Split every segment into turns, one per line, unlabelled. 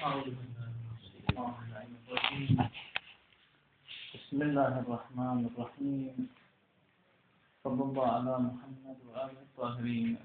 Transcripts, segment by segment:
بسم الله الرحمن الرحيم. صلى الله على محمد وآله الطاهرين.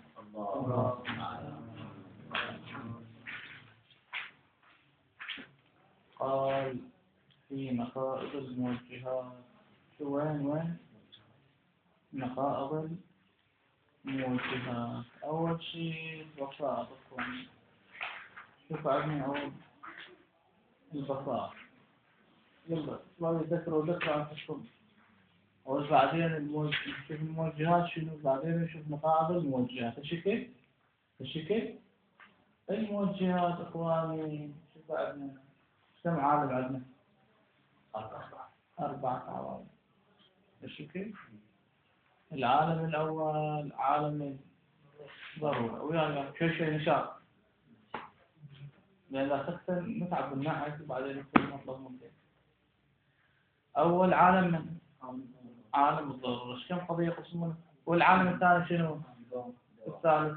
قال في نقائض الموجهات. وين نقائض الموجهات؟ أول شيء بساطة. شوف عندنا أول البساطة. يلا ما يذكروا ذكر أنفسكم. وبعدين نشوف الموجهات شنو، بعدين نشوف نقائض الموجهات. الشكل الموجهات إخواني. شوف عندنا كم عالم عندنا؟ 4 عوالم. الشكل العالم الأول عالم الضرورة، ويانا شوي نشاط، لأن لا تختم نتعب بالنعس وبعدين نكتب مطلب ممكن. أول عالم من عالم الضرورة. كم قضية قسمونه؟ والعالم الثاني شنو؟ الثالث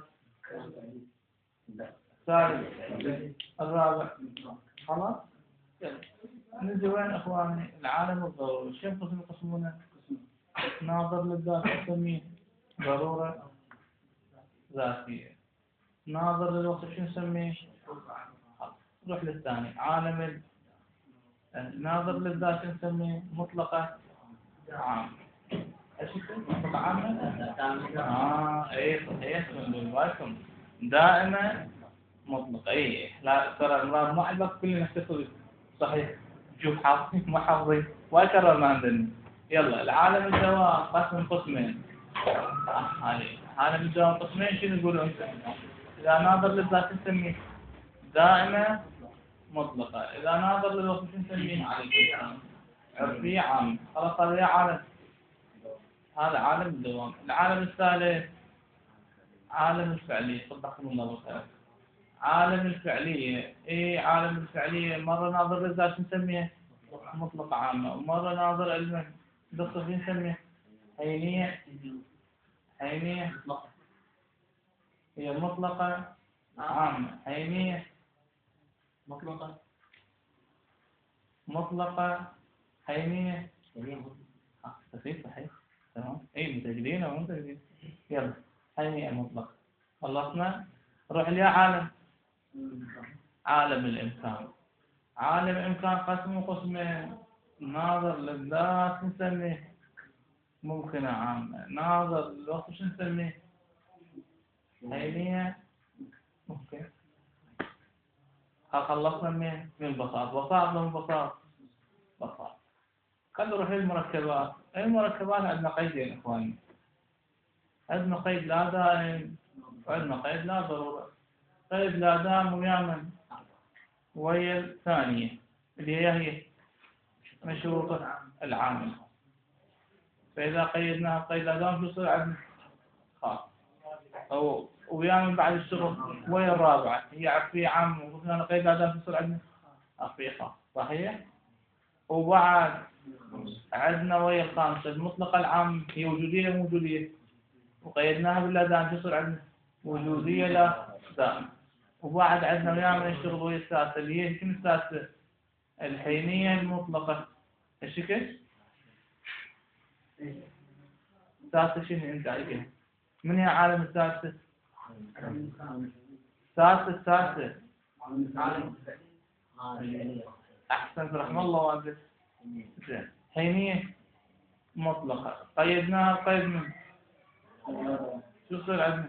الرابع. خلاص نجي وين إخواني؟ العالم الضروري. كم قسم يقسمونه؟ ناظر للذات نسميه ضرورة ذاتية. ناظر للوقت شو نسميه؟ نروح للثاني عالم ناظر للذات نسميه مطلقة عام. ايش مطلقة عامة؟ ايه بالكم دائما مطلقة. ايه لا ترى المراد ما عندك كل نفسه صحيح. شوف حافظين ما حافظين واكرر ما عندنا. يلا العالم الدوام قسم قسمين. هذه عالم الدوام قسمين. شنو يقولوا انت؟ اذا ناظر للذات نسميه دائمة مطلقة. إذا ناظر للوقت نسميه عرفي عام. خلاص هذا عالم، هذا عالم الدوام. العالم الثالث عالم الفعلية. صدقكم الله بالخير. عالم الفعلية. إيه عالم الفعلية؟ مرة ناظر للذات نسميه مطلقة عامة، ومرة ناظر علما بالصف نسميه عينية. هي مطلقة عامة. عينية مطلقة عينية. صحيح تمام. اي متجدين او متجدين. يلا عينية مطلقة. خلصنا. نروح ليا عالم الإمكان. عالم الإمكان قسم قسمين. ناظر للذات نسميه ممكنة عامة. ناظر للوقت شو نسميه؟ عينية ممكن. خلصنا من البساط. خلينا نروح للمركبات. المركبات عندنا قيدين إخواني. عندنا قيد لا دائم وعندنا قيد لا ضرورة. قيد لا دائم ويا وهي الثانية اللي هي مشروطة العامل. فإذا قيدناها قيد لا دائم شو يصير عندنا؟ خاص. أو ويا بعد الشغل وهي الرابعة هي عفية عام، وقلنا قيد لا دائم يصير عندنا عفية خاص. صحيح. وبعد عندنا وهي الخامسة المطلقة العام. هي وجودية وقيدناها باللا دائم تصير عندنا وجودية لا دائم. وبعد عندنا ويانا الشغل وهي السادسة اللي هي شنو السادسة؟ الحينية المطلقة. الشكل السادسة شنو انت عايزها؟ من هي عالم السادسة؟ السادسة أحسنت رحم الله والدك. حينية مطلقة قيدناها قيد من شو يصير عندنا؟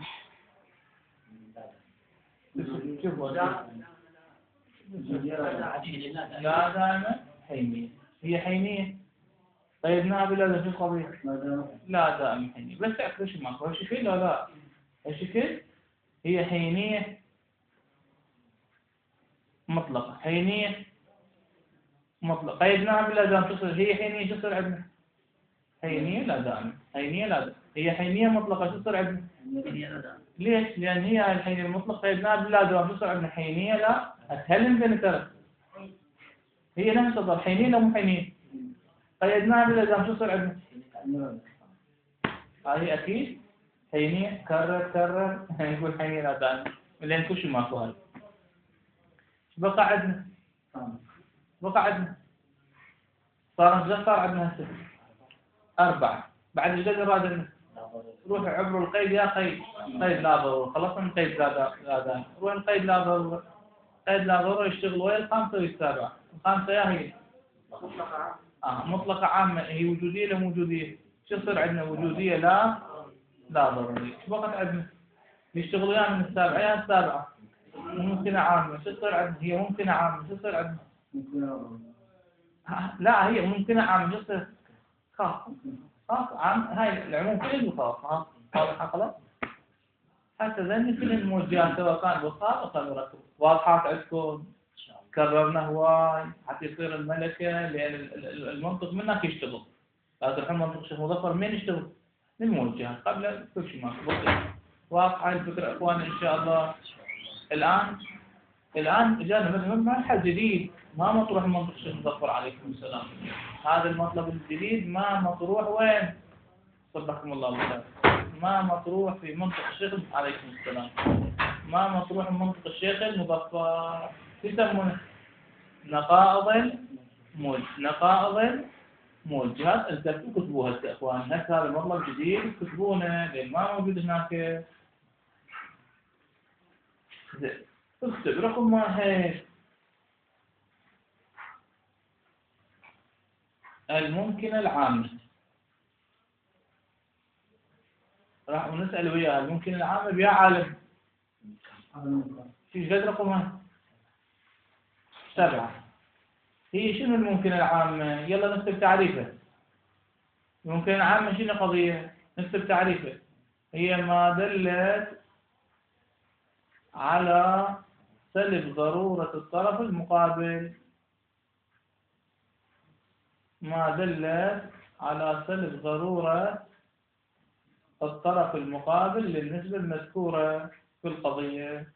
شوفوا لا دائما حينية. هي حينية قيدناها بلا شو القضية؟ لا دائما حينية. بس تعرف ليش ماكو شكل ولا لا؟ الشكل هي حينية مطلقة. حينية مطلقة قيدناها بلا دائما تصير هي حينية. شو يصير عندنا؟ حينية لا دائما. هي حينية مطلقة. شو يصير عندنا؟ ليش؟ لأن هي الحينية المطلقة قيدناها بلا دائما. شو يصير عندنا؟ حينية لا أتكلم بين ترى هي نفس الضرب. حينية لا مو حينية قيدناها بلا دائما. شو يصير عندنا؟ هذه أكيد حينية. كرر نقول حينية لا دائما لأن كل شيء ماكو هذا. بقى عندنا بقى عندنا صار عندنا هسه 4. بعد ايش قد راد روح عبر القيد يا قيد لا ضرورة. خلصنا من قيد لا روح القيد لا ضرورة. قيد لا ضرورة يشتغل ويا الخامسة والسابعة. الخامسة يا هي مطلقة عامة، هي وجودية لا موجودية. شو يصير عندنا؟ وجودية لا ضرورية. شو بقت عندنا؟ يشتغلوا يا من السابعة يا السابعة. ممكنة عامة. شو يصير عندنا؟ هي ممكنة عامة. شو يصير عندنا؟ لا هي ممكنة عامة. شو يصير؟ خاص عام. هاي العموم كله خاص. واضحة خلاص. حتى ذني كل الموجهات سواء كان بالخاص أو كان مركب. واضحات عندكم؟ كررنا هواي حتى يصير الملكة، لأن المنطق منك يشتغل. لازم الحين منطق شيخ مظفر مين يشتغل؟ للموجهات قبل كل شيء ماكو. واضحة الفكرة إخواني إن شاء الله. الآن جانا مثلا حل جديد ما مطروح المنطق الشيخ مظفر عليكم السلام. هذا المطلب الجديد ما مطروح وين؟ صدقكم الله بالخير. ما مطروح في منطق الشيخ عليكم السلام. ما مطروح منطق الشيخ المظفر. يسمونه نقائض موجهات. التفتوا كتبوها يا اخوان. هسه هذا المطلب جديد كتبونه لان ما موجود هناك. اكتب رقم 1 الممكنة العامة. راح نسأل وياه الممكنة العامة بيا عالم. في قد رقمها 7. هي شنو الممكنة العامة؟ يلا نكتب تعريفه. الممكنة العامة شنو قضية؟ نكتب تعريفه. هي ما دلت على سلب ضرورة الطرف المقابل. ما دلت على سلب ضرورة الطرف المقابل للنسبة المذكورة في القضية.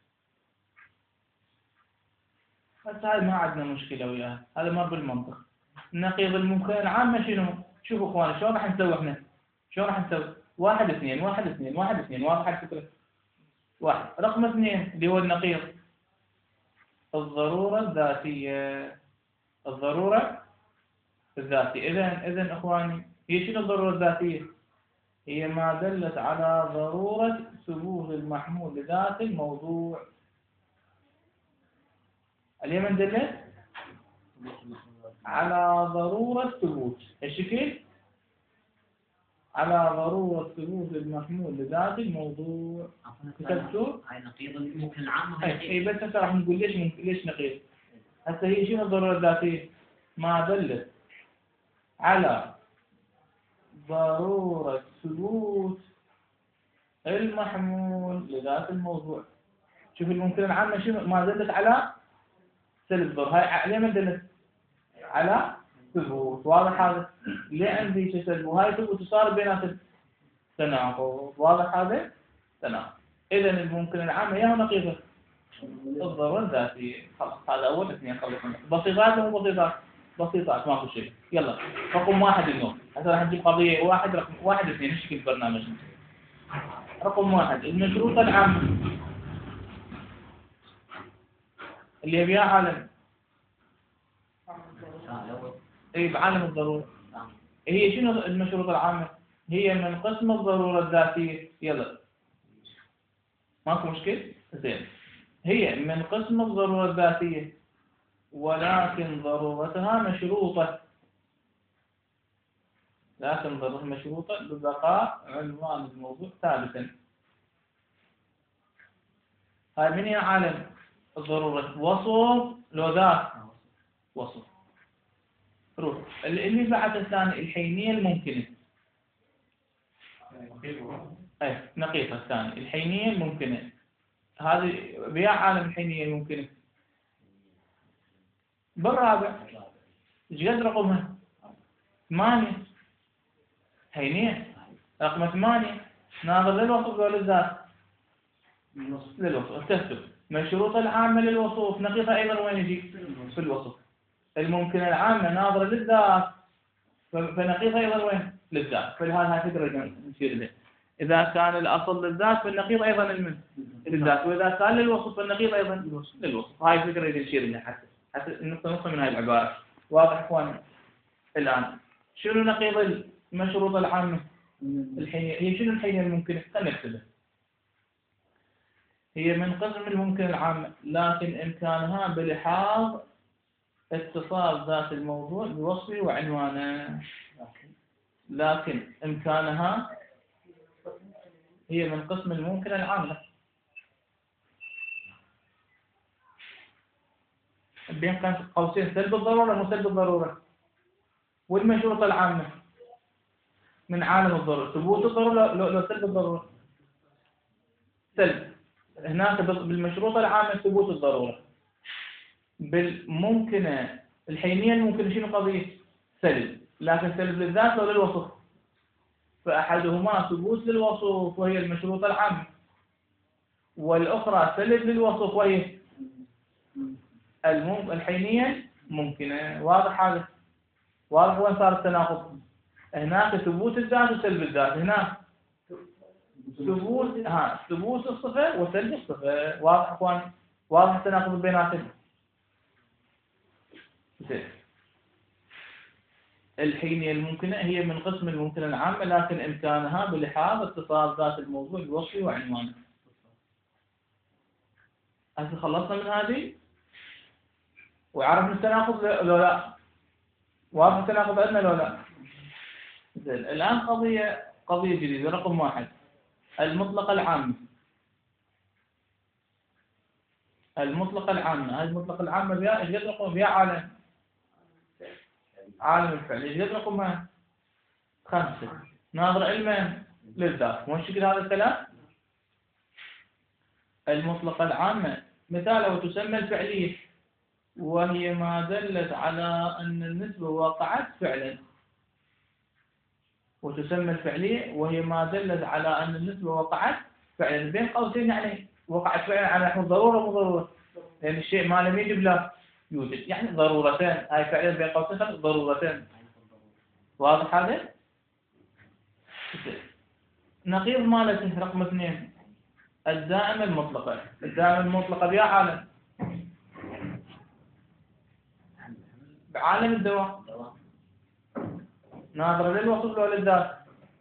بس هاي ما عندنا مشكلة وياها. هذا ما بالمنطق. النقيض الممكن العامة شنو؟ شوفوا اخواني شلون راح نسوي احنا؟ شلون راح نسوي؟ 1 2 1 2 1 2. واضحة الفكرة؟ 1. رقم 2 اللي هو النقيض الضرورة الذاتية. الضرورة الذاتية. إذن اخواني هي شنو الضرورة الذاتية؟ هي ما دلت على ضرورة ثبوت المحمول لذات الموضوع. اليمن دلت على ضرورة ثبوت الشكل على ضرورة ثبوت المحمول لذات الموضوع. كتبتوا؟
هاي نقيض الممكن العامة.
اي بس هسه راح نقول ليش نقيض. هسه هي شنو الضرورة الذاتية؟ ما دلت على ضرورة ثبوت المحمول لذات الموضوع. شوف الممكن العامة شنو؟ ما دلت على سلب ضر. هاي ليه ما دلت؟ على ثبوت. واضح هذا؟ ليه عندي شو سلب وهاي ثبوت صار بيناتهم تناقض. واضح هذا؟ تناقض. إذا الممكن العامة يا نقيضة الضرورة الذاتية. خلاص هذا أول 2 خلصنا. بسيطات ومو بسيطات ماكو شيء. يلا رقم 1 اليوم. هسه راح نجيب قضية 1 رقم 1 2 نشكل البرنامج. رقم 1 المشروطة العامة اللي يبيها عالم. اي بعالم الضرورة. هي شنو المشروطة العامة؟ هي من قسم الضرورة الذاتية. يلا ماكو مشكل؟ زين. هي من قسم الضرورة الذاتية ولكن ضرورتها مشروطة. لكن ضرورتها مشروطة ببقاء عنوان الموضوع ثابتا. هاي من هي عالم الضرورة؟ وصف لو ذات وصف. روح اللي بعد الثاني الحينية الممكنة. نقيضها الثاني الحينية الممكنة. هذه بيا عالم الحينية الممكنة. بالرابع ايش قد رقمها؟ 8. حينية رقم 8 ناظر للوصف ولا للذات؟ للوصف. اكتبتوا مشروطة العامة للوصف. نقيضها ايضا وين يجي؟ في الوصف. الممكنة العامة ناظرة للذات فنقيضها ايضا وين؟ للذات. فلهذا هاي فكرة نشير لها. إذا كان الأصل للذات فالنقيض أيضا المن للذات، وإذا كان للوصف فالنقيض أيضا للوصف. هاي الفكرة اللي نشير لها حتى النقطة من هاي العبارة. واضح إخواني؟ الآن شنو نقيض المشروط العامة الحينية؟ هي شنو الحينية الممكنة؟ خلينا نكتبها. هي من قسم الممكن العامة، لكن إمكانها بلحاظ اتصال ذات الموضوع بوصفه وعنوانه. لكن إمكانها هي من قسم الممكن العامة، بين قوسين سلب الضرورة وسلب الضرورة. والمشروط العامة من عالم الضرورة، ثبوت الضرورة لو سلب الضرورة سلب. هناك بالمشروط العامة ثبوت الضرورة، بالممكنة الحينية الممكنة شنو قضية؟ سلب، لكن سلب للذات ولا للوصف؟ فأحدهما ثبوت للوصف وهي المشروط العامة، والأخرى سلب للوصف وهي الحينية ممكنة. واضح هذا؟ واضح وين صار التناقض؟ هناك ثبوت الذات وسلب الذات، هناك ثبوت الصفة وسلب الصفة. واضح اخواني؟ واضح التناقض بيناتهم؟ الحينية الممكنة هي من قسم الممكن العامة، لكن إمكانها بلحاظ اتصال ذات الموضوع بوصفه وعنوانه. هسه خلصنا من هذه وعرفنا التناقض لو لا؟ واضح التناقض عندنا لو لا؟ زين. الآن قضية جديدة رقم 1، المطلقة العامة. المطلقة العامة، هذه المطلقة العامة بها ايش قد رقم؟ بها عالم الفعل. ايش قد رقمها؟ 5. ناظر علما للذات. مو شكل هذا الكلام؟ المطلقة العامة مثاله تسمى الفعلية، وهي ما دلت على أن النسبة وقعت فعلا. وتسمى الفعلية وهي ما دلت على أن النسبة وقعت فعلا، بين قوسين يعني وقعت فعلا على نحو ضرورة مو ضرورة، لأن الشيء ما لم يجب لا يوجد، يعني ضرورتين. هاي فعلا بين قوسين ضرورتين. واضح هذا؟ نقيض مالته رقم 2، الدائمة المطلقة. الدائمة المطلقة بها عالم، بعالم الدوام. ناظرة للوصف لو للذات؟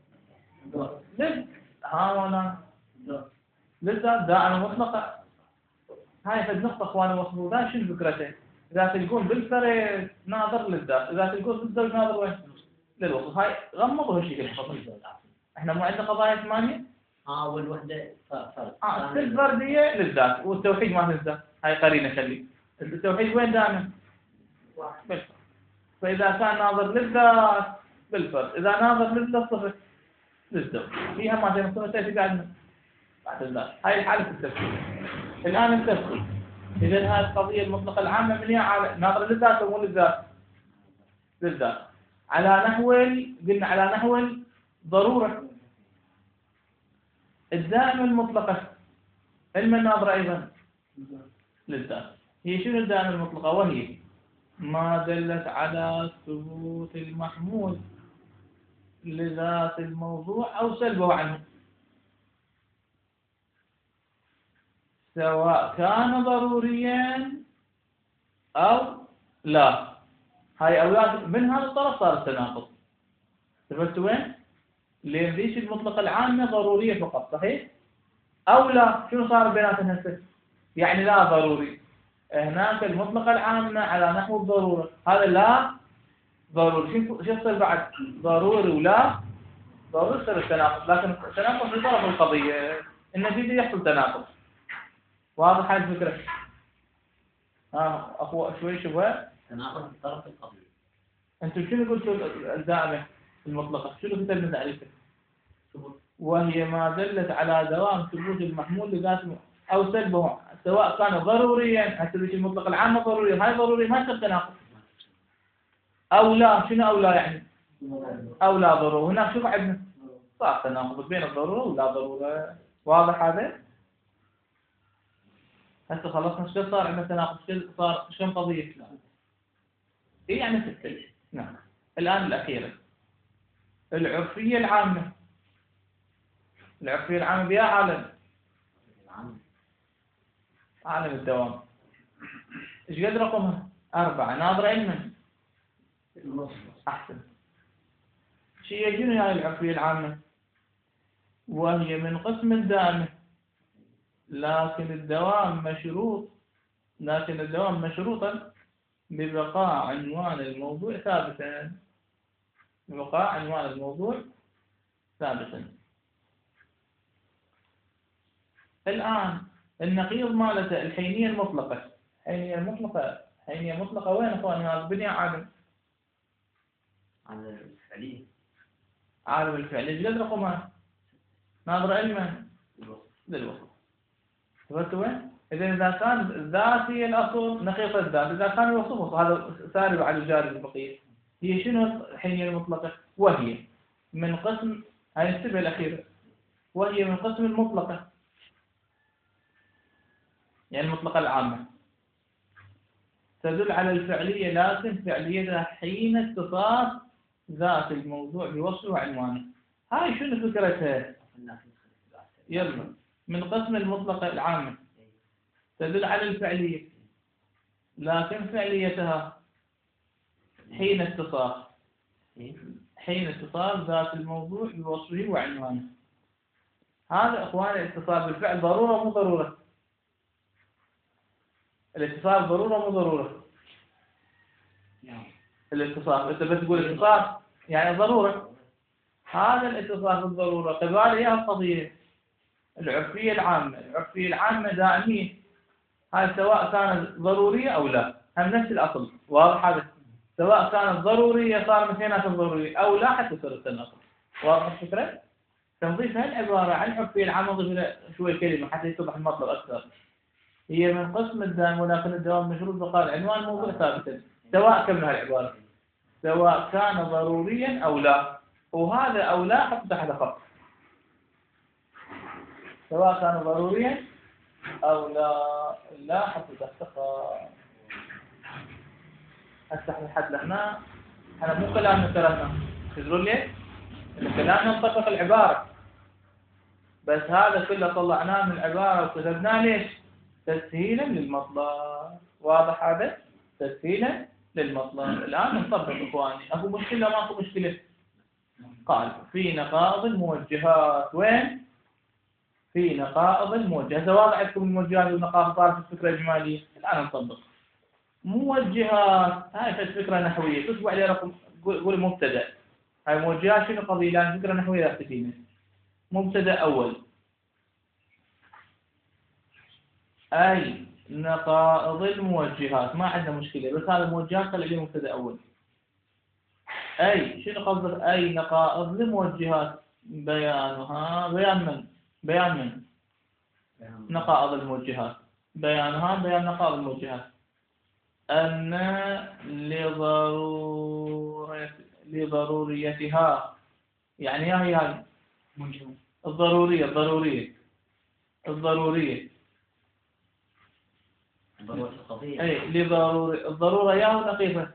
للذات دائمة مطلقة. هاي فد نقطة اخواني وصفوا ذا شنو فكرته؟ إذا تلقون بالفرد ناظر للذات، إذا تلقون بالزوج ناظر وين؟ للوصف. هاي غمضوا هالشيء الخطير. احنا مو عندنا قضايا 8؟
والوحدة فرد.
الفردية للذات، والتوحيد ما تنسى. هاي قرينة خلي. التوحيد وين دائما؟ بالفرد. فإذا كان ناظر للذات بالفرد، إذا ناظر للصفة للزوج، فيها ما بين الصفتين بعد الذات. هاي الحالة في التفسير. الآن التفسير، إذا هذه القضية المطلقة العامة من هي على ناظر للذات ومو للذات؟ للذات. على نحو قلنا على نحو ضرورة. الدائمة المطلقة علم الناظرة أيضا للذات. هي شنو الدائمة المطلقة؟ وهي ما دلت على ثبوت المحمول لذات الموضوع أو سلبه عنه، سواء كان ضروريا أو لا. هاي أولاد من هذا الطرف صار التناقض. شفت وين؟ لأن ليش المطلقة العامة ضرورية فقط، صحيح؟ أو لا. شنو صار بيناتهم هسه؟ يعني لا ضروري. هناك المطلقة العامة على نحو الضرورة، هذا لا ضروري. شو يصير بعد؟ ضروري ولا ضروري يصير التناقض، لكن التناقض في طرف القضية، النتيجة يحصل تناقض. واضح هاي الفكرة؟ أخو شوي شبه
تناقض في طرف القضية.
أنتم شنو قلتوا الدائمة المطلقة؟ شنو كتبنا تعريفها؟ وهي ما دلت على دوام ثبوت المحمول لذات أو سلبه، سواء كان ضروريا. هسه المطلق العامة ضرورية، هاي ضروري ما يصير تناقض. أو لا. شنو أو لا يعني؟ أو لا ضرورة. هناك شوف عندنا صار تناقض بين الضرورة ولا ضرورة. واضح هذا؟ هسه خلصنا. شو صار عندنا تناقض؟ صار شو قضية؟ هي يعني 6. نعم. الآن الأخيرة، العرفية العامة. العرفية العامة بها عالم. عالم الدوام. ايش قد رقمها؟ 4. ناظرة علما. أحسن. شيء شنو هاي العرفية العامة؟ وهي من قسم الدائمة، لكن الدوام مشروطا ببقاء عنوان الموضوع ثابتا. ببقاء عنوان الموضوع ثابتا. الآن النقيض مالته الحينية المطلقة. حينية مطلقة وين أخواني؟ هذا بنية عالم.
عن الفعلية.
عالم الفعل. ايش قد رقمها؟ ناظر علما للوصف. شفت وين؟ إذا كان الذات هي الأصل نقيض الذات، إذا كان الوصف هذا ساري على الجاري البقية. هي شنو الحينية المطلقة؟ وهي من قسم، هاي السبع الأخيرة، وهي من قسم المطلقة، يعني المطلقة العامة، تدل على الفعلية، لكن فعليتها حين اتصاف ذات الموضوع بوصفه وعنوانه. هاي شنو فكرتها؟ يلا، من قسم المطلقة العامة، تدل على الفعلية، لكن فعليتها حين اتصاف ذات الموضوع بوصفه وعنوانه. هذا اخواني الاتصال بالفعل ضرورة مو ضرورة؟ الاتصال ضرورة مو ضرورة؟ الاتصال انت بس تقول اتصال يعني ضرورة. هذا الاتصال بالضرورة كذلك هي القضية العرفية العامة دائمية. هذا سواء كانت ضرورية أو لا، هم نفس الأصل. واضح هذا؟ سواء كانت ضرورية صار مثلنا الضرورية أو لا حتى صارت الأصل. واضح الفكرة؟ تنظيف هالعبارة عن العرفية العامة نضيف لها شوي كلمة حتى يتضح المطلب أكثر. هي من قسم الدائم، ولكن الدوام مشروط بقاء العنوان موضوع ثابتا، سواء كم هالعبارة، سواء كان ضروريا أو لا. وهذا أو لا حط تحت خط، سواء كان ضروريا أو لا حط تحت خط. هسه حد لهنا احنا مو كلامنا كلامنا تدرون ليه؟ كلامنا نطبق العبارة، بس هذا كله طلعناه من العبارة وكتبناه ليش؟ تسهيلا للمطلب. واضح هذا؟ تسهيلا للمطلب. الآن نطبق إخواني. أكو مشكلة ماكو مشكلة؟ قال في نقائض الموجهات. وين؟ في نقائض الموجهات. هذا واضح عندكم الموجهات والنقائض صارت الفكرة إجمالية. الآن نطبق موجهات. هاي فكرة نحوية تتبع عليه رقم، قول مبتدأ. هاي موجهات شنو قضية؟ لأن فكرة نحوية لا تفيدنا. مبتدأ أول أي نقائض الموجهات. ما عندنا مشكلة، بس هذا الموجهات طلع لي مبتدأ أول. أي شنو قصدك؟ أي نقائض الموجهات بيانها. بيان من نقائض الموجهات. بيانها بيان نقائض الموجهات. أن لضروريتها، يعني هي الضرورية أي الضرورة يا نقيضة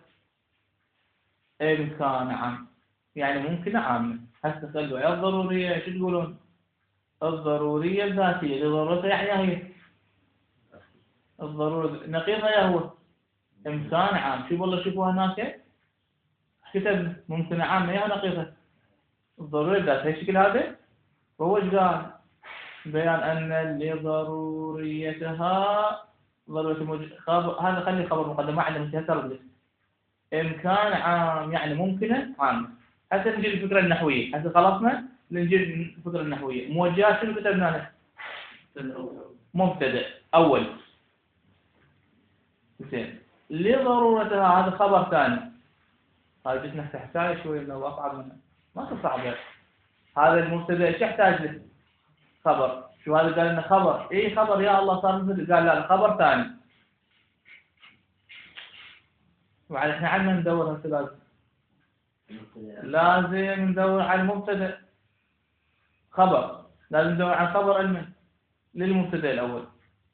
إمكان عام، يعني ممكن عامة. هسه تسألوا يا الضرورية شو تقولون؟ الضرورية الذاتية لضرورتها يعني هي الضرورة. نقيضها يا هو إمكان عام. شوف والله شوفوا هناك كتب ممكن عامة يا نقيضها الضرورية الذاتية. هي شكل هذا. وهو ايش قال؟ بيان أن لضروريتها هذا خلي خبر مقدم، ما عندنا مشكلة تربط. إمكان عام يعني ممكنة عامة. هسه نجي الفكرة النحوية. هسه خلصنا نجي الفكرة النحوية. موجهات شنو كتبنا له؟ مبتدأ أول. زين. لضرورتها هذا خبر ثاني. هذا بس نفتح حكاية شوي لو أصعب منه ما تصعب. هذا المبتدأ ايش يحتاج له؟ خبر. شو هذا قال لنا خبر؟ اي خبر يا الله صار مثل قال لا خبر ثاني. وعلى احنا عندنا ندور هسه لازم ندور على المبتدأ خبر. لازم ندور على خبر علما للمبتدأ الأول.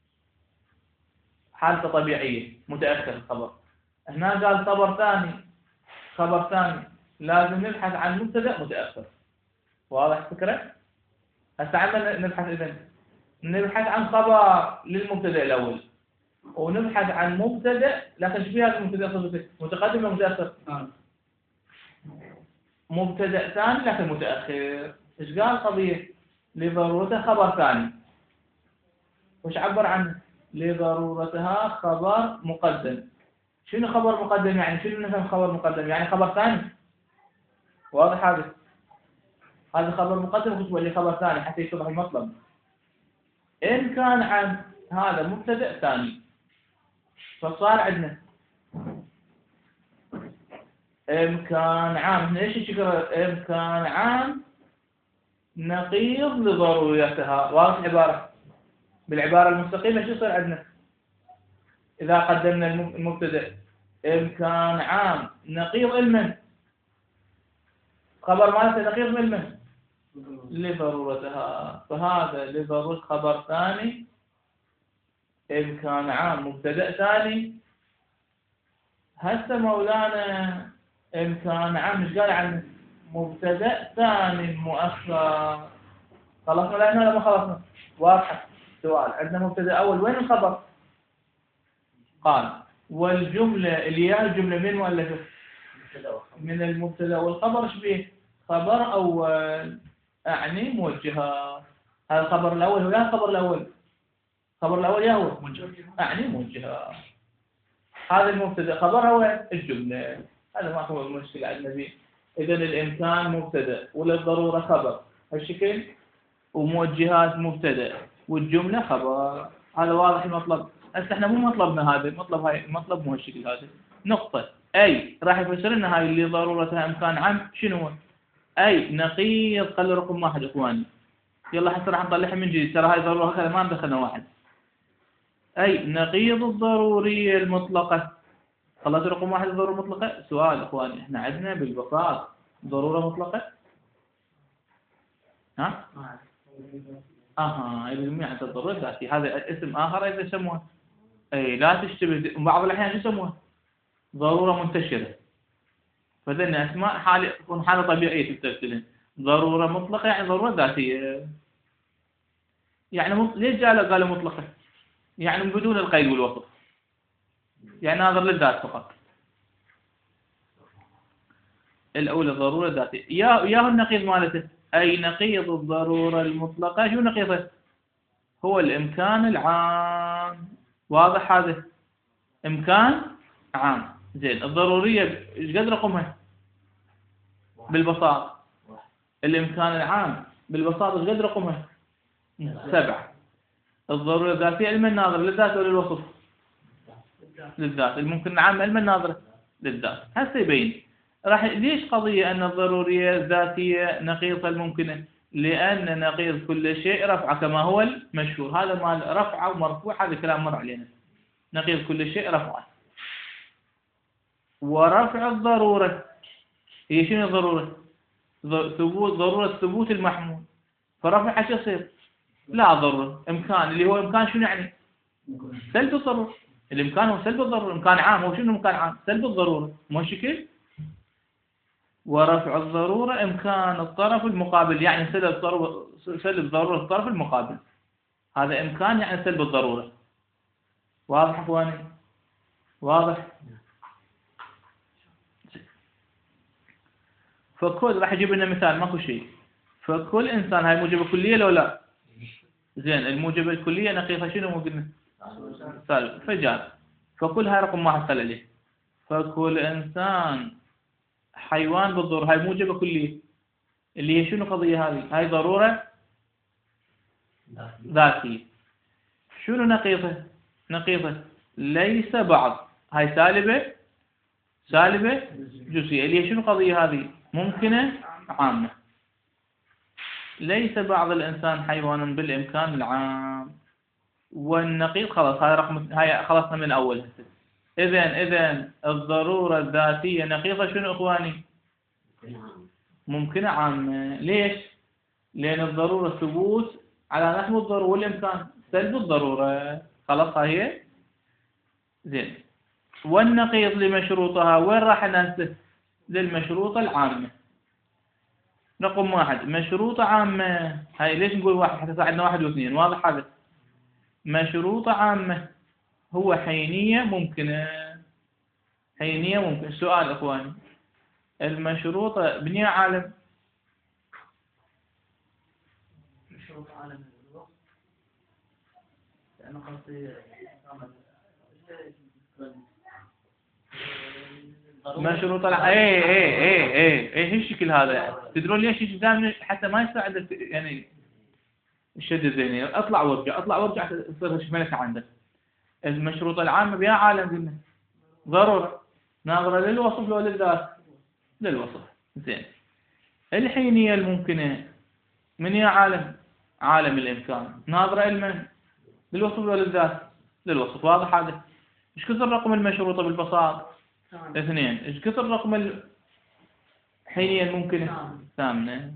حالته طبيعية متأخر الخبر. هنا قال خبر ثاني لازم نبحث عن مبتدأ متأخر. واضح الفكرة؟ هسه عندنا نبحث عن خبر للمبتدأ الأول. ونبحث عن مبتدأ، لكن ايش فيها المبتدأ صفته؟ متقدم ولا متأخر؟ مبتدأ ثاني لكن متأخر. ايش قال قضية؟ لضرورته خبر ثاني. وش عبر عنه؟ لضرورتها خبر مقدم. شنو خبر مقدم يعني؟ شنو نفهم خبر مقدم؟ يعني خبر ثاني. واضح هذا؟ هذا خبر مقدم وتقول لي خبر ثاني حتى يتضح المطلب. إن كان عن هذا مبتدأ ثاني، فصار عندنا إمكان عام. إحنا إيش الفكرة؟ إمكان عام نقيض لضروريتها. واضح العبارة؟ بالعبارة المستقيمة شو يصير عندنا؟ إذا قدمنا المبتدأ إمكان عام نقيض المن، خبر مالته نقيض من المن لضرورتها. فهذا لضرورة خبر ثاني، إمكان عام مبتدأ ثاني. هسه مولانا إمكان عام مش قال عنه؟ مبتدأ ثاني مؤخر. خلصنا لأنه ولا ما خلصنا؟ واضحة. سؤال، عندنا مبتدأ أول، وين الخبر؟ قال والجملة اللي هي الجملة من مؤلفة؟ من المبتدأ والخبر. ايش بيه؟ خبر أول أعني موجهة. هذا الخبر الأول هو يا الخبر الأول؟ خبر الأول يا هو أعني موجهة. هذا المبتدأ خبر هو الجملة. هذا ما هو المشكلة عندنا فيه. إذا الإمكان مبتدأ وللضرورة خبر هالشكل، وموجهات مبتدأ والجملة خبر. هذا واضح المطلب. هسه احنا مو مطلبنا هذا، المطلب مو هالشكل هذا. نقطة. أي راح يفسر لنا هاي اللي ضرورتها إمكان عام شنو هو؟ أي نقيض. خلوا رقم واحد إخواني. يلا حتى راح نطلعها من جديد، ترى هاي ضرورة هكذا ما دخلنا واحد. أي نقيض الضرورية المطلقة. خلص رقم واحد الضرورة المطلقة. سؤال إخواني، إحنا عندنا بالبساط ضرورة مطلقة؟ ها؟ يعني الضرورة الذاتية هذا اسم آخر إذا يسموها. أي لا تشتبه. بعض الأحيان شو يسموها؟ ضرورة منتشرة. فذن أسماء تكون حالة طبيعية تبتلين. ضرورة مطلقة يعني ضرورة ذاتية. يعني ليش قالوا مطلقة؟ يعني بدون القيد والوصف، يعني ناظر للذات فقط. الأولى ضرورة ذاتية. ياهو النقيض مالته. أي نقيض الضرورة المطلقة. شو نقيضه؟ هو الإمكان العام. واضح هذا؟ إمكان عام. زين. الضرورية ايش قد رقمها؟ بالبساطة الإمكان العام بالبساطة ايش قد رقمها؟ 7. الضرورة الذاتية علم الناظر للذات ولا للوصف؟ للذات. الممكن العام علم الناظر للذات. هسه يبين ليش قضية أن الضرورية الذاتية نقيض الممكنة؟ لأن نقيض كل شيء رفعه كما هو المشهور. هذا مال رفعه ومرفوع، هذا كلام مر علينا. نقيض كل شيء رفعه. ورفع الضرورة هي شنو الضرورة؟ ضرورة ثبوت المحمول. فرفعها شو يصير؟ لا ضرورة. إمكان اللي هو إمكان شنو يعني؟ سلب الضرورة. الإمكان هو سلب الضرورة. إمكان عام هو شنو إمكان عام؟ سلب الضرورة. مو شكل؟ ورفع الضرورة إمكان الطرف المقابل، يعني سلب ضرورة الطرف المقابل. هذا إمكان يعني سلب الضرورة. واضح أخواني؟ واضح؟ فكل راح يجيب لنا مثال ماكو شيء. فكل إنسان هاي موجبة كلية لو لا؟ زين. الموجبة الكلية نقيضها شنو مو قلنا؟ سالب. فجال. فكل هاي رقم واحد خلى ليه. فكل إنسان حيوان بالضرورة هاي موجبة كلية اللي هي شنو قضية هذه؟ هاي ضرورة ذاتية. شنو نقيضها؟ نقيضها ليس بعض. هاي سالبة جزئية اللي هي شنو قضية هذه؟ ممكنة عامة. ليس بعض الإنسان حيوانا بالإمكان العام. والنقيض خلاص هاي خلصنا من أول. إذن الضرورة الذاتية نقيضة شنو إخواني؟ ممكنة عامة. ليش؟ لأن الضرورة ثبوت على نحو الضرورة والإمكان سلب الضرورة. خلاص هي زين. والنقيض لمشروطها وين راح ننسى؟ للمشروطة العامة. رقم واحد مشروطة عامة. هاي ليش نقول واحد؟ حتى عندنا واحد واثنين. واضح هذا؟ مشروطة عامة هو حينية ممكنة. حينية ممكن. سؤال إخواني، المشروطة بني عالم.
مشروط عالم الوقت، لأنه قصدي
مشروط ايه الشكل هذا. تدرون ليش دائما حتى ما يساعد يعني الشد الذهني؟ اطلع وارجع اطلع وارجع تصير ملكة عندك. المشروطة العامة بها عالم قلنا ضرورة ناظرة للوصف لو للذات؟ للوصف. زين. الحينية الممكنة من هي عالم؟ عالم الإمكان ناظرة لمن؟ للوصف لو للذات؟ للوصف. واضح هذا؟ ايش كثر رقم المشروطة بالبساطة؟ 2. ايش كثر رقم الحينية الممكنة؟ 8.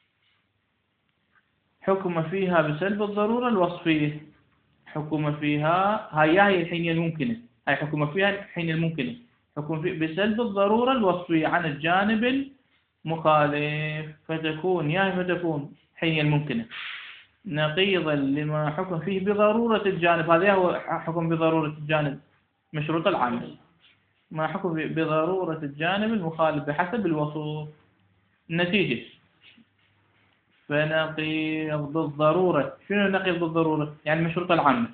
حكم فيها بسلب الضرورة الوصفية. حكم فيها هي الحينية الممكنة. هاي حكم فيها الحينية الممكنة. حكم بسلب الضرورة الوصفية عن الجانب المخالف، فتكون حينية الممكنة نقيضا لما حكم فيه بضرورة الجانب. هذا هو حكم بضرورة الجانب مشروط العامة. ما حكم بضرورة الجانب المخالف بحسب الوصف. النتيجة فنقيض الضرورة. شنو نقيض الضرورة؟ يعني مشروط العامة.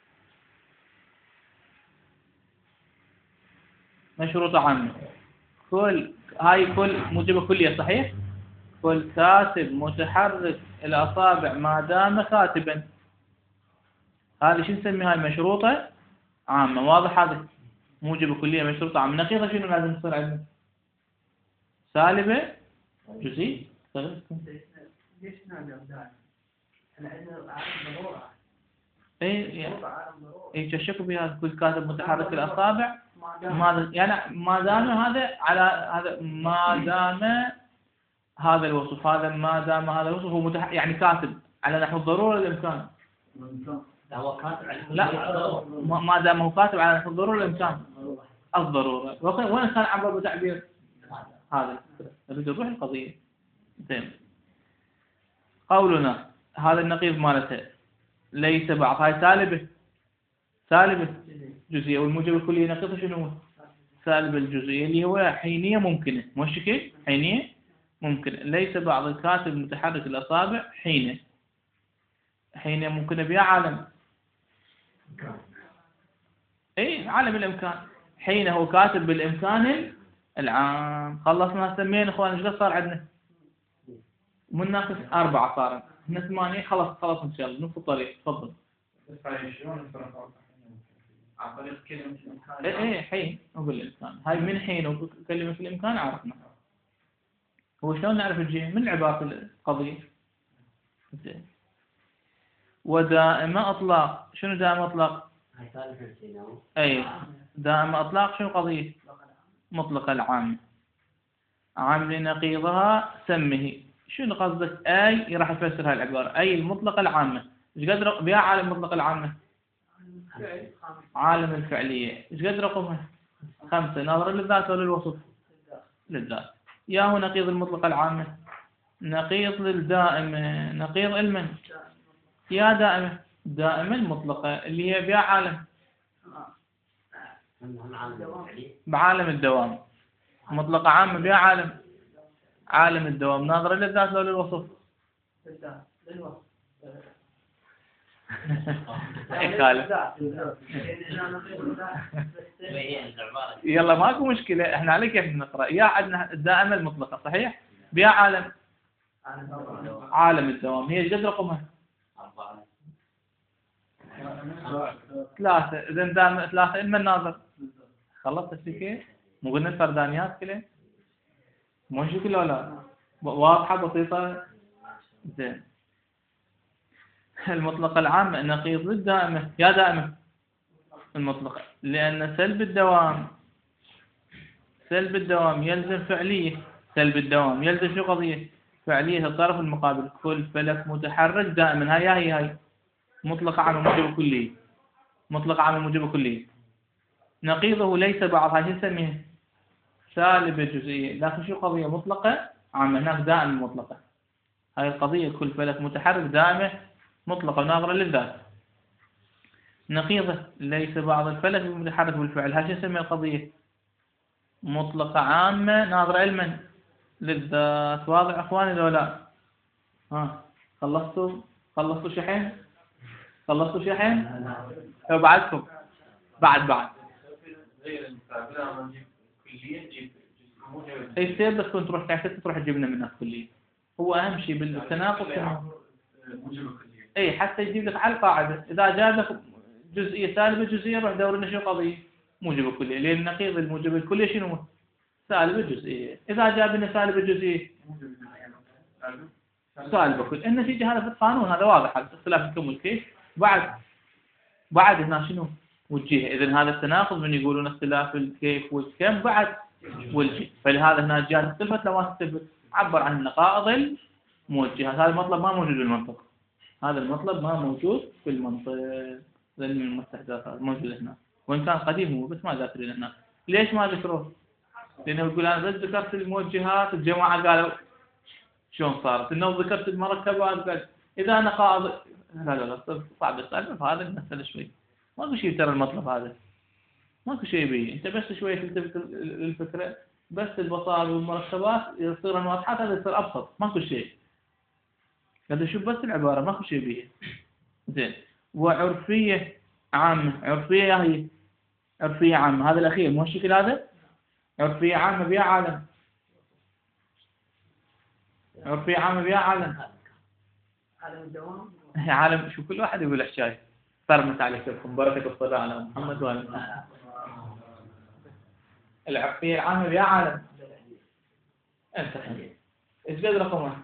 مشروط عامة كل موجبة كلية صحيح. كل كاتب متحرك الأصابع ما دام كاتبا. هذه شو نسميها؟ هاي مشروطة عامة. واضح هذا؟ موجبة كلية مشروطة عامة. نقيضة شنو لازم تصير عندنا؟ سالبة جزئي.
ليش نادر دائما؟ احنا عندنا عالم ضرورة.
اي تشكوا بهذا. كل كاتب متحرك الأصابع ما دام هذا على هذا ما دام هذا الوصف. هذا ما دام هذا الوصف هو يعني كاتب على نحو الضرورة الإمكان.
هو كاتب
لا ما دام هو كاتب على نحو الضرورة الإمكان. الضرورة وين كان عبر بتعبير هذا؟ نريد نروح القضية. زين. قولنا هذا النقيض مالته ليس بعض. هاي سالبة جزئية. والموجب الكلية نقيضة شنو هو؟ سالب الجزئية اللي هو حينية ممكنة. مو شكل حينية ممكنة. ليس بعض الكاتب متحرك الأصابع حينة ممكنة بها عالم. عالم الإمكان. حين هو كاتب بالإمكان العام. خلصنا. سمين إخوان ايش صار عندنا؟ من ناقص 4 صار. هنا 8. خلص إن شاء الله نص الطريق. تفضل.
عن طريق كلمة الإمكان.
حين هو بالإمكان. هاي من حين وكلمة الإمكان عرفنا. هو شلون نعرف الجهة؟ من عبارة القضية. زين. ودائما أطلاق. شنو دائما أطلاق؟ دائما أطلاق. شنو قضية؟ مطلق العام. عام لنقيضها سمه. شنو قصدك؟ راح يفسر هاي العبارة. المطلقة العامة. ايش قدر بها عالم مطلق العامة؟ عالم الفعلية. ايش قد رقمها؟ 5. ناظرة للذات ولا للوصف؟ للذات. ياهو نقيض المطلقة العامة. نقيض للدائمة. نقيض المن؟ يا دائمة المطلقة اللي هي بها عالم بعالم الدوام. مطلقة عامة بها عالم الدوام. ناظرة للذات ولا للوصف؟
للوصف.
يلا ماكو مشكلة. احنا عليك كيف نقرأ. يا عندنا الدائمة المطلقة صحيح بها عالم الدوام. هي قد رقمها؟ 3. إذا دائما 3 إما الناظر. خلصت الشيء. مو قلنا الفردانيات كله مو شكل ولا واضحة بسيطة. زين. المطلقة العامة نقيض للدائمة. يا دائمة المطلقة. لأن سلب الدوام يلزم فعلية. سلب الدوام يلزم شو قضية؟ فعلية الطرف المقابل. كل فلك متحرك دائما. هاي مطلقة عامة موجبة كلية. مطلقة عامة موجبة كلية. نقيضه ليس بعض. هاي نسميها سالبة جزئية. لكن شو قضية؟ مطلقة عامة. هناك دائما مطلقة. هاي القضية كل فلك متحرك دائمة مطلقة ناظرة للذات. نقيضه ليس بعض الفلك بمتحرك بالفعل. هذا شو يسمى القضية؟ مطلقة عامة ناظرة علما للذات. واضح أخواني لو لا؟ ها خلصتوا شحن؟ خلصتوا شحن؟ أو بعدكم؟ بعد اي سير بس كنت تروح تعكس تروح تجيبنا منها كلية. هو أهم شيء بالتناقض اي حتى يجيب لك على القاعدة. إذا جاب لك جزئية سالبة جزئية روح دور لنا شو قضية موجب الكلية، لأن النقيض الموجب الكلية شنو؟ سالبة جزئية. إذا جاب لنا سالبة جزئية سالبة كل النتيجة هذا في القانون، هذا واضح. هذا اختلاف الكم والكيف. بعد هنا شنو؟ والجهة. إذن هذا التناقض من يقولون اختلاف الكيف والكم بعد والجهة. فلهذا هنا الجهة اختلفت لو ما تختلفت عبر عن النقائض الموجهات. هذا المطلب ما موجود بالمنطق. هذا المطلب ما موجود في المنطق. لأن المستحدثات موجود هنا وإن كان قديم هو بس ما ذاكرين هنا. ليش ما ذكروه؟ لأنه يقول أنا بس ذكرت الموجهات الجماعة قالوا شلون صارت؟ إنه ذكرت المركبات قال إذا نقائض. لا صعب السالفة. فهذا المسألة شوي ماكو شيء. ترى المطلب هذا ماكو شيء به. أنت بس شوي تلتفت للفكرة بس البصائر والمركبات يصير واضحات. هذا يصير أبسط ماكو شيء. هذا شوف بس العبارة ماكو شيء به. زين. وعرفية عامة. عرفية هي عرفية عامة. هذا الأخير مو الشكل هذا. عرفية عامة بيا عالم. عرفية عامة بيا عالم.
عالم الدوام.
عالم شو كل واحد يقول حكاية. فرمت عليكم بركة الصلاة على محمد وعلى محمد. العرفية العامة بيا عالم. انت ايش قد رقمه؟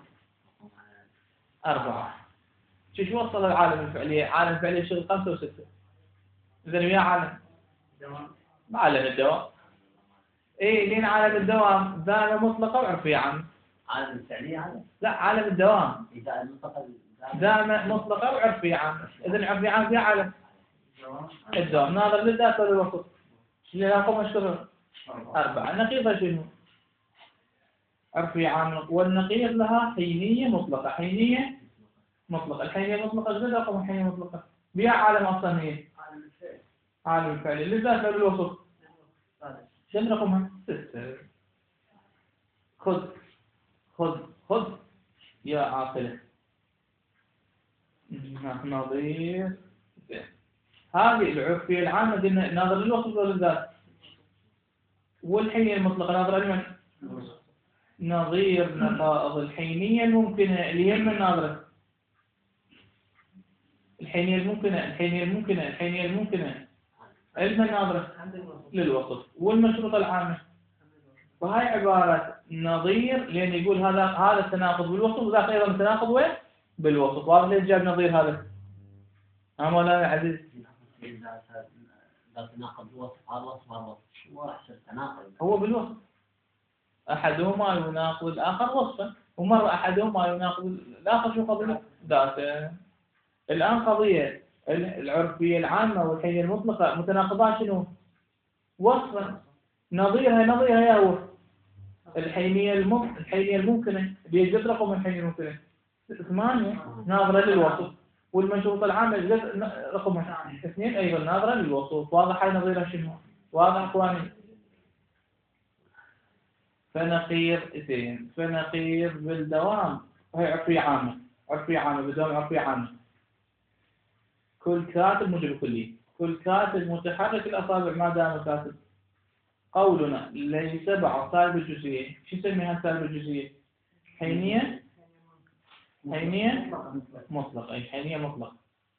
4. شو وصل العالم الفعلية؟ عالم الفعلية شغل 5 و6. إذن ويا عالم عالم الدوام. إيه لين عالم الدوام دائما مطلقة وعرفية عامة.
عالم الفعلية هذا؟
لا عالم الدوام دائما مطلقة وعرفية عامة. إذن عرفية عامة فيها عالم الدوام ناظر للذات ولا الوسط. اللي رقم مشهور 4. النقيضة شنو؟ عرفية عامة. والنقيض لها حينية مطلقة. حينية مطلقة. الحينية المطلقة غير رقم الحينية المطلقة بيها عالم أصلا هي عالم الفعلي للذات ولا الوسط. كم رقمها؟ 6. خذ يا عاقلة. نظير. هذه العرفية العامة قلنا ناظر للوسط ولا للذات. والحينية المطلقة ناظرة لمن؟ نظير نقائض الحينية الممكنة اللي هي من ناظرة. الحينية الممكنة علم الناظرة للوسط. والمشروط العامة. وهي عبارة نظير لأن يقول هذا التناقض بالوسط وذاك أيضا التناقض وين؟ بالوسط. واضح ليش جاب نظير هذا؟ مولانا عزيز.
إذا تناقض الوصف هذا وصف هذا وصف شو أحسن تناقض؟
هو بالوسط. أحدهما يناقض الآخر وصفا. ومرة أحدهما يناقض الآخر شو قضية؟ ذاته. الآن قضية العرفية العامة والحينية المطلقة متناقضات شنو؟ وصفا. نظيرها يا هو الحينية الممكنة بيجد رقم الحينية الممكنة 8 ناظرة للوسط. والمشروط العام يجد رقم 2 أيضا ناظرة للوسط. واضح هاي نظيرها شنو؟ واضح أخواني؟ فنقير 2. فنقير بالدوام وهي عرفية عامة بالدوام عرفية عامة. كل كاتب موجب كلي. كل كاتب متحرك الأصابع ما دام كاتب. قولنا ليس بعض سالب الجزئية. شو يسميها سالب الجزئية؟ حينية مطلقة. أي حينية مطلقة.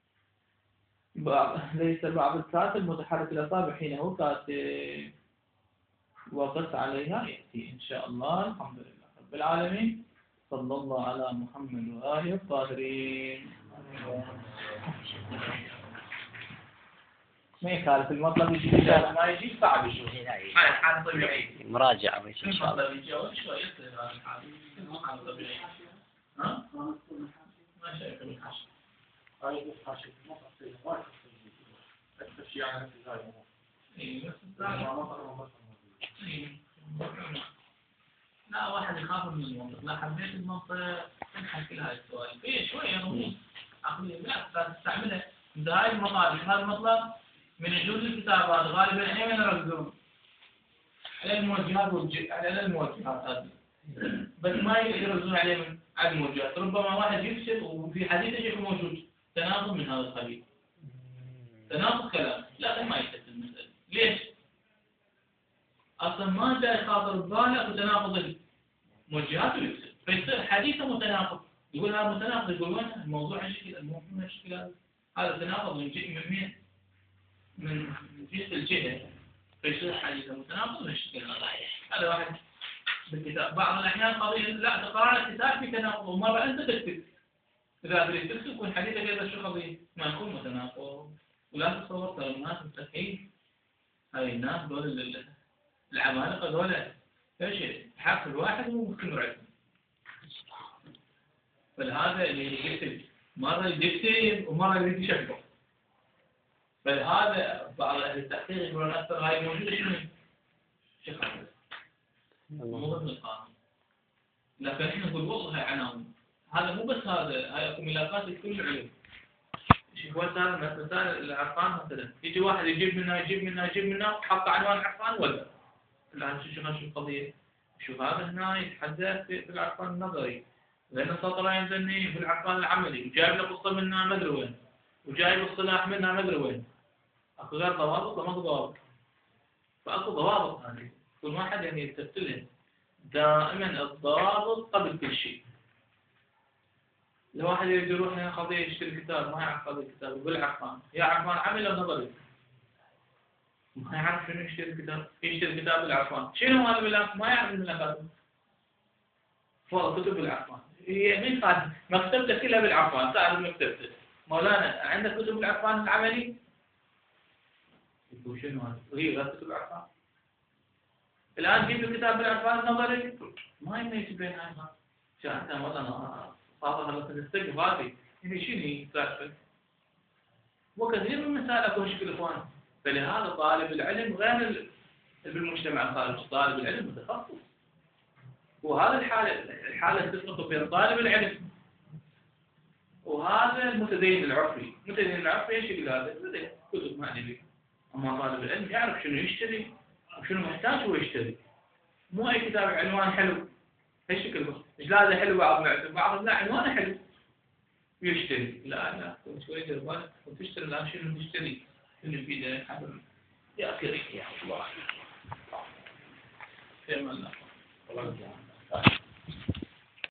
ليس بعض الكاتب متحرك الأصابع حين هو كاتب. وقت عليها يأتي إن شاء الله. الحمد لله رب العالمين. صلى الله على محمد وآله الطاهرين. ما يخالف المطلب يجي ما يجي صعب شوي. حالة طبيعية.
مراجعة إن شاء الله.
المطلب يجي أول شوي يصير هذا الحال. حالة طبيعية. ها؟ ما شايف الحشر. هاي الحشر ما تصير وايد. التفشي على الزاوية. إيه بس لا واحد يخاف من المنطق. لا حبيت المنطق تنحل كل هاي السؤال. إيه شوية رموز عقلية لا تستعملها. هاي المطالب هذا المطلب من وجود الكتابات غالبا ايمن يركزون على الموجهات على الموجهات هذه بس ما يركزون على الموجهات. ربما واحد يكتب وفي حديث يكون موجود تناقض من هذا القبيل، تناقض كلام، لكن ما يكتب المسألة. ليش؟ أصلا ما جاء خاطر بباله وتناقض الموجهات ويكتب، فيصير حديثه متناقض. يقول هذا متناقض، يقول وين الموضوع هالشكل، الموضوع هالشكل، هذا تناقض من مين؟ من جهة الجهة، فيصير حديثه متناقض من الشكل هذا. هذا واحد بالكتاب. بعض الأحيان قضية لا تقرأ الكتاب في تناقض ومرة أنت تكتب، إذا تريد تكتب يكون حديثك هذا شو قضية ما يكون متناقض. ولا تتصور ترى الناس مستحيل، هاي الناس دول العمالقة دول ايش حق الواحد مو ممكن يعرفهم. فلهذا اللي يكتب مرة يكتب ومرة يريد يشبه. فلهذا بعض أهل التحقيق يقولون أكثر هاي موجودة شنو؟ شخص مو ضمن القانون. لكن احنا نقول والله هاي عناوين، هذا مو بس هذا، هاي اكو ملاكات لكل العلوم. شوف مثلا العرفان مثلا يجي واحد يجيب منها وحط عنوان عرفان ولا الآن شو القضية؟ شوف هذا هنا يتحدث في العرفان النظري، لأن سطرين ذني في العرفان العملي، وجايب له قصة منها ما أدري وين، وجايب الصلاح منها ما أدري وين. أكو غير ضوابط وما أكو ضوابط. فأكو ضوابط هذه، كل واحد يعني يستبدلها. دائما الضوابط قبل كل شيء. لو واحد يريد يروح هنا قضية يشتري كتاب ما يعرف قضية الكتاب يقول عرفان، يا عرفان عملي أو نظري؟ ما يعرف شنو يشتري كتاب، يشتري كتاب العرفان، شنو هذا الملاك؟ ما يعرف الملاكات. فوق كتب العرفان، هي مين قال؟ مكتبته كلها بالعرفان، تعرف مكتبته. مولانا عندك كتب العرفان العملي؟ يقول شنو هذا؟ وهي غير كتب العرفان. الآن جيب له كتاب العرفان النظري، ما يميز بين هذا. شاهدنا والله صار هذا تستقف هذه، يعني شنو تعرف؟ وكثير من المسائل اكو مشكلة اخوان. فلهذا طالب العلم غير بالمجتمع الخارجي، طالب العلم متخصص. وهذا الحالة تفرق بين طالب العلم وهذا المتدين العرفي. المتدين العرفي ايش يقول هذا؟ كتب ما ادري. اما طالب العلم يعرف شنو يشتري وشنو محتاج هو يشتري. مو اي كتاب عنوان حلو ايش يقول؟ اجلاده حلو بعض لا عنوانه حلو يشتري. لا كنت شوي بالك وتشتري الان شنو تشتري؟ شنو يفيده حبل يا اخي يا الله. فهم الله.